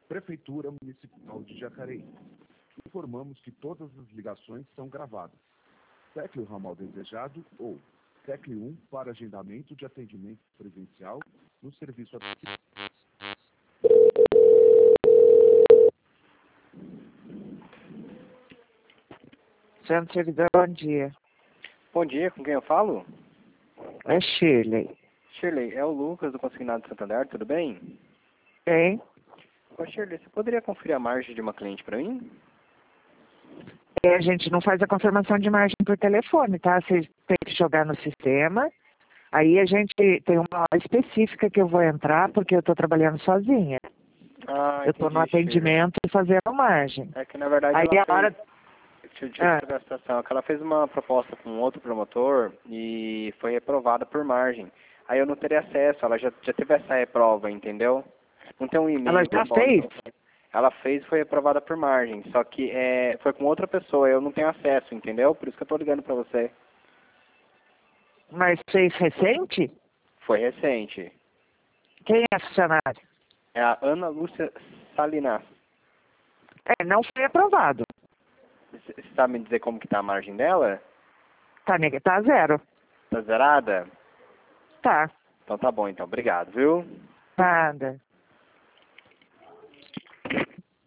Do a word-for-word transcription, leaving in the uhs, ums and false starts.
Prefeitura Municipal de Jacareí. Informamos que todas as ligações são gravadas. Tecle o ramal desejado ou tecle um para agendamento de atendimento presencial no serviço assistente. Centro Servidor, bom dia. Bom dia, com quem eu falo? É Shirley. Shirley, é o Lucas do Consignado Santander, tudo bem? Bem, Ô Shirley, você poderia conferir a margem de uma cliente para mim? é, a gente não faz a confirmação de margem por telefone, tá? Você tem que jogar no sistema. Aí a gente tem uma hora específica que eu vou entrar, porque eu estou trabalhando sozinha. Ah, eu estou no entendi, Shirley. atendimento e fazendo margem. É que na verdade Aí ela a fez... hora... Deixa eu deixa eu Ah. explicar a situação. É que ela fez uma proposta com outro promotor e foi reprovada por margem. Aí eu não teria acesso, ela já, já teve essa reprova, entendeu? Não tem um e-mail. Ela que eu já posso- fez? Ela fez e foi reprovada por margem, só que é, foi com outra pessoa, eu não tenho acesso, entendeu? Por isso que eu tô ligando pra você. Mas fez recente? Foi recente. Quem é a funcionária? É a Ana Lúcia Salinas. É, não foi aprovado. Você sabe me dizer como que tá a margem dela? Tá, nega, tá zero. Tá zerada? Tá. Então tá bom, então. Obrigado, viu? Nada.